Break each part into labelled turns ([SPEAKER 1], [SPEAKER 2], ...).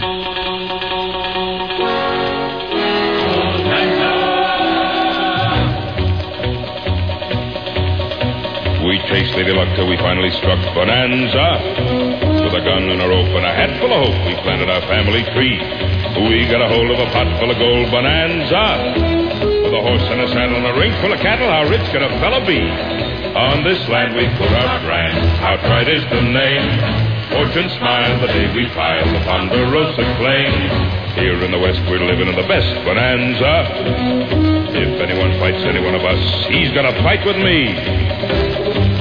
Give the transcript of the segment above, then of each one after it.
[SPEAKER 1] We chased Lady Luck till we finally struck Bonanza. With a gun and a rope and a hat full of hope, we planted our family tree. We got a hold of a pot full of gold Bonanza. With a horse and a saddle and a ring full of cattle, how rich could a fella be? On this land we put our brand, outright is the name. Fortune smiled the day we filed the Ponderosa claim. Here in the West we're living in the best Bonanza. If anyone fights any one of us, he's gonna fight with me.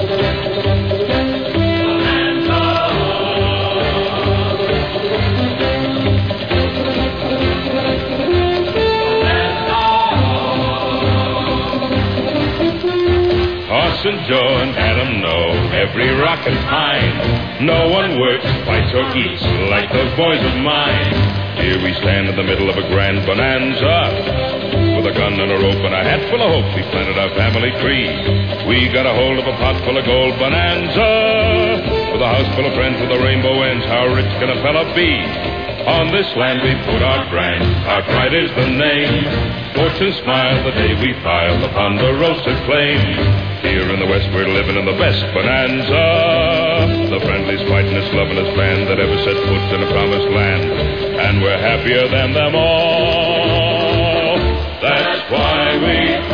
[SPEAKER 1] And Joe and Adam know every rock and pine. No one works, fights, or eats like those boys of mine. Here we stand in the middle of a grand bonanza. With a gun and a rope and a hat full of hope, we planted our family tree. We got a hold of a pot full of gold bonanza. With a house full of friends with a rainbow ends, how rich can a fella be? On this land we put our brand, our pride is the name. Fortune smiled the day we filed the Ponderosa claim. Here in the West we're living in the best bonanza. The friendliest, fightingest, lovingest band that ever set foot in a promised land. And we're happier than them all. That's why we